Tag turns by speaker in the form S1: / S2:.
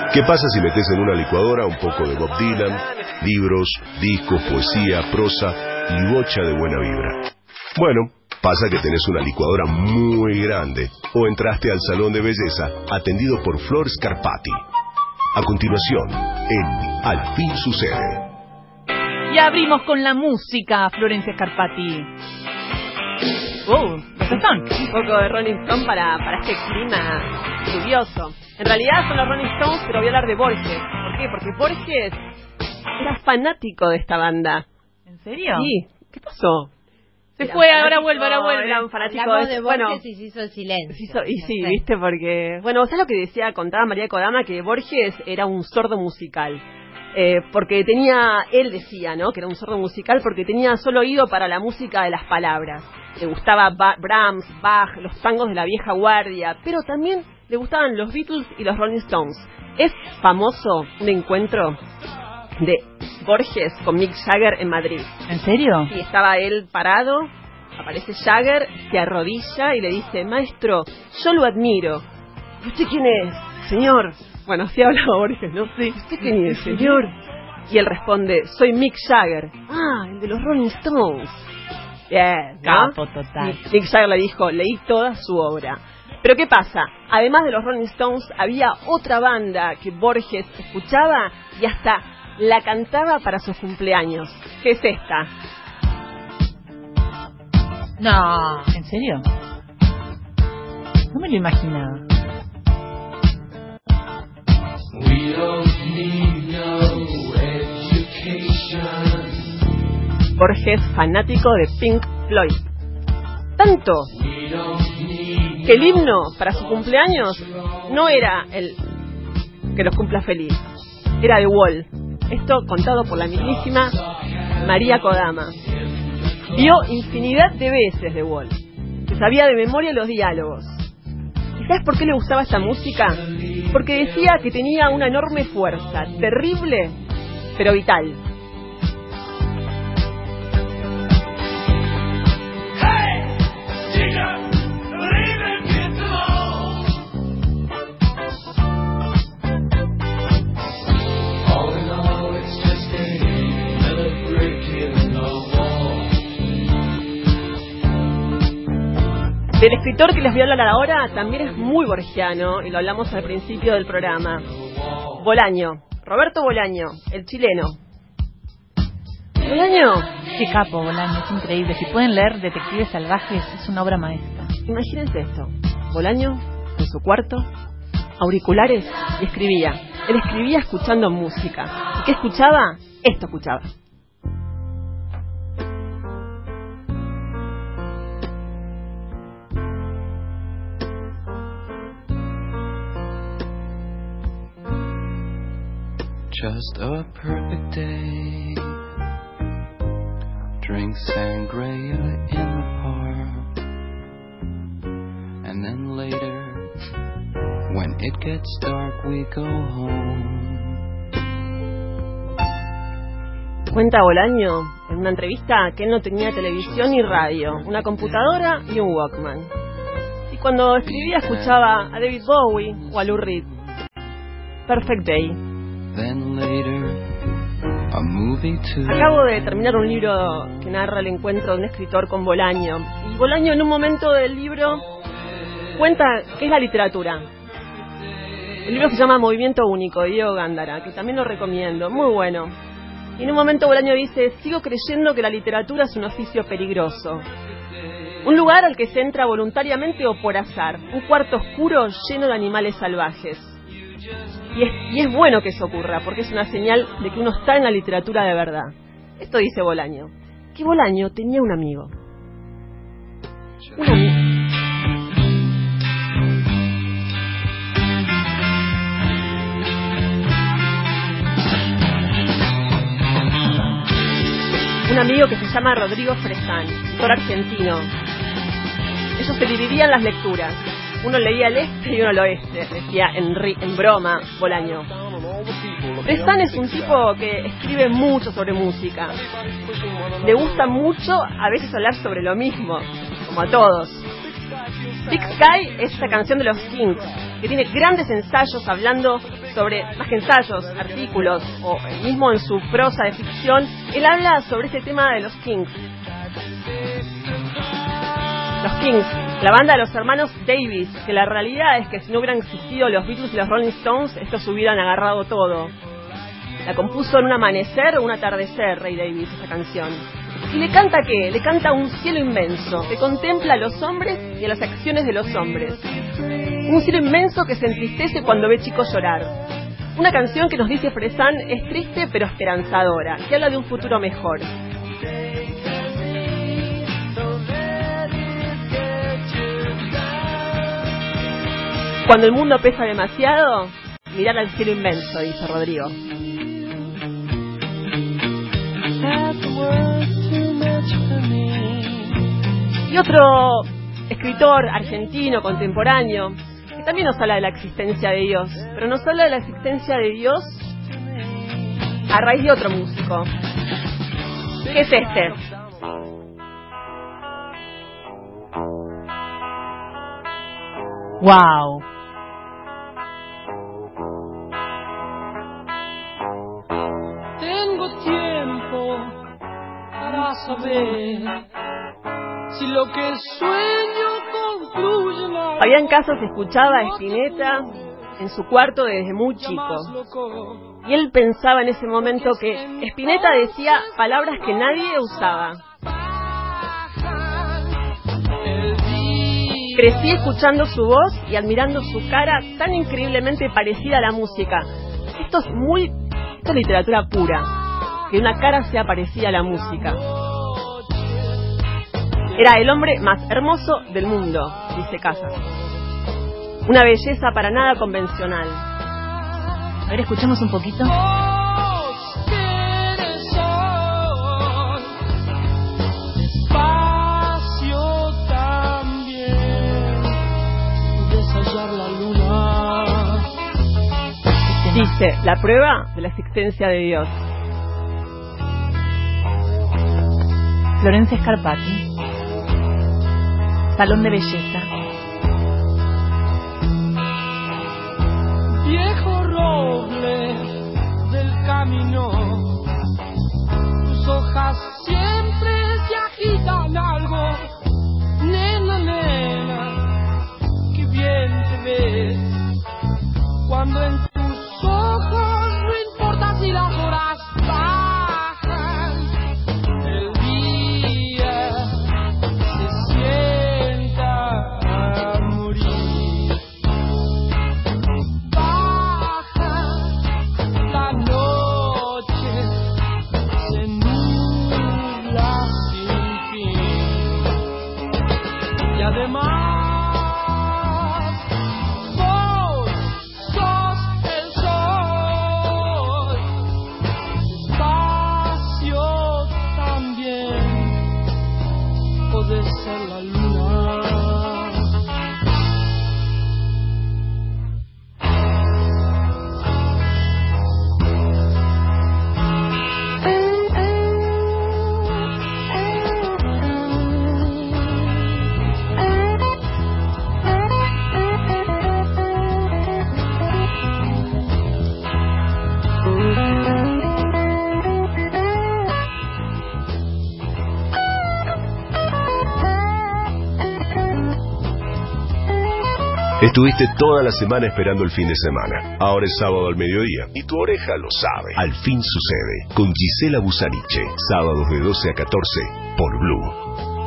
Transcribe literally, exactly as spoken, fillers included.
S1: ¿Qué pasa si metes en una licuadora un poco de Bob Dylan, libros, discos, poesía, prosa y bocha de buena vibra? Bueno, pasa que tenés una licuadora muy grande o entraste al salón de belleza atendido por Flor Scarpati. A continuación, en Al fin sucede.
S2: Y abrimos con la música, Florencia Scarpati.
S3: Uh,
S2: ¿Qué son?
S3: Un poco de Rolling Stone para, para este clima lluvioso. En realidad son los Rolling Stones, pero voy a hablar de Borges. ¿Por qué? Porque Borges era fanático de esta banda.
S2: ¿En serio?
S3: Sí. ¿Qué pasó?
S2: Se
S3: Era
S2: fue,
S3: fanático,
S2: ahora vuelve, ahora vuelve.
S3: Era un fanático
S4: Hablamos
S3: de,
S4: de Borges
S3: bueno,
S4: y se hizo el silencio.
S3: se hizo- y sí,
S4: Perfecto.
S3: viste, porque... Bueno, ¿sabes lo que decía? Contaba María Kodama, que Borges era un sordo musical. Eh, porque tenía, él decía, ¿no? Que era un sordo musical porque tenía solo oído para la música de las palabras. Le gustaba ba- Brahms, Bach, los tangos de la vieja guardia, pero también le gustaban los Beatles y los Rolling Stones. Es famoso un encuentro de Borges con Mick Jagger en Madrid.
S2: ¿En serio?
S3: Y estaba él parado, aparece Jagger, se arrodilla y le dice: maestro, yo lo admiro. ¿Y usted quién es, señor? Bueno, así hablaba Borges, ¿no? Sí. ¿Usted quién es, señor? Y él responde: soy Mick Jagger. Ah, el de los Rolling Stones. Bien, ¿no?
S2: Capo total.
S3: Y Mick Jagger le dijo: leí toda su obra. Pero ¿qué pasa? Además de los Rolling Stones, había otra banda que Borges escuchaba y hasta la cantaba para sus cumpleaños. ¿Qué es esta?
S2: No, ¿en serio? No me lo imaginaba.
S5: We don't need no education.
S3: Borges, fanático de Pink Floyd. Tanto
S5: We don't need
S3: que el himno para su cumpleaños no era el que los cumpla feliz, era The Wall. Esto contado por la mismísima María Kodama. Vio infinidad de veces The Wall. Se sabía de memoria los diálogos. ¿Y sabes por qué le gustaba esta música? Porque decía que tenía una enorme fuerza, terrible, pero vital.
S5: all in all, it's just another brick in the wall.
S3: Del escritor que les voy a hablar ahora también es muy borgiano, y lo hablamos al principio del programa. Bolaño, Roberto Bolaño, el chileno. Bolaño,
S2: Qué capo, Bolaño, es increíble. Si pueden leer Detectives Salvajes, es una obra maestra.
S3: imagínense esto. Bolaño, en su cuarto, auriculares, y escribía. Él escribía escuchando música. ¿Y qué escuchaba? Esto escuchaba.
S5: Just a perfect day. Drink sangria in the park. And then later, when it gets dark, we go home.
S3: Cuenta Bolaño en una entrevista que él no tenía televisión ni radio, una computadora y un Walkman. Y cuando escribía escuchaba a David Bowie o a Lou Reed. Perfect Day.
S5: Then later, a movie too.
S3: Acabo de terminar un libro que narra el encuentro de un escritor con Bolaño. Y Bolaño en un momento del libro cuenta qué es la literatura. El libro se llama Movimiento Único, de Diego Gándara, que también lo recomiendo, muy bueno. Y en un momento Bolaño dice: sigo creyendo que la literatura es un oficio peligroso. Un lugar al que se entra voluntariamente o por azar. Un cuarto oscuro lleno de animales salvajes. Y es, y es bueno que eso ocurra, porque es una señal de que uno está en la literatura de verdad. Esto dice Bolaño. Que Bolaño tenía un amigo. Un amigo. Un amigo que se llama Rodrigo Fresán, autor argentino. Ellos se dividían las lecturas. Uno leía el este y uno el oeste, decía en, ri- en broma Bolaño. Fresán es un tipo que escribe mucho sobre música. Le gusta mucho a veces hablar sobre lo mismo, como a todos. Big Sky es esa canción de los Kings, que tiene grandes ensayos hablando sobre, más que ensayos, artículos o mismo en su prosa de ficción, él habla sobre este tema de los Kings. Los Kings, la banda de los hermanos Davis, que la realidad es que si no hubieran existido los Beatles y los Rolling Stones, estos hubieran agarrado todo. La compuso en un amanecer o un atardecer, Ray Davis, esa canción. ¿Y le canta qué? Le canta un cielo inmenso, que contempla a los hombres y a las acciones de los hombres. Un cielo inmenso que se entristece cuando ve chicos llorar. Una canción que nos dice Fresán es triste pero esperanzadora, que habla de un futuro mejor. Cuando el mundo pesa demasiado, mirar al cielo inmenso, dice Rodrigo. Y otro escritor argentino contemporáneo que también nos habla de la existencia de Dios, pero nos habla de la existencia de Dios a raíz de otro músico, que es este.
S2: Wow.
S4: Tengo tiempo para saber si lo que sueño concluye en algo.
S3: Habían casos, escuchaba a Spinetta en su cuarto desde muy chico. Y él pensaba en ese momento que Spinetta decía palabras que nadie usaba. Crecí escuchando su voz y admirando su cara tan increíblemente parecida a la música. Esto es muy... esto es literatura pura. Que una cara sea parecida a la música. Era el hombre más hermoso del mundo, dice Casas. Una belleza para nada convencional.
S2: A ver, escuchemos un poquito.
S3: Dice, la prueba de la existencia de Dios.
S2: Florencia Scarpati. Salón de belleza.
S4: Viejo roble del camino, tus hojas siempre se agitan algo. Nena, nena, qué bien te ves cuando en tus ojos no importa si las horas bajan, el día se sienta a morir. Baja la noche, se nubla sin fin. Y además
S1: Estuviste toda la semana esperando el fin de semana. Ahora es sábado al mediodía y tu oreja lo sabe. Al fin sucede con Gisela Busaniche, sábados de doce a catorce por Blue.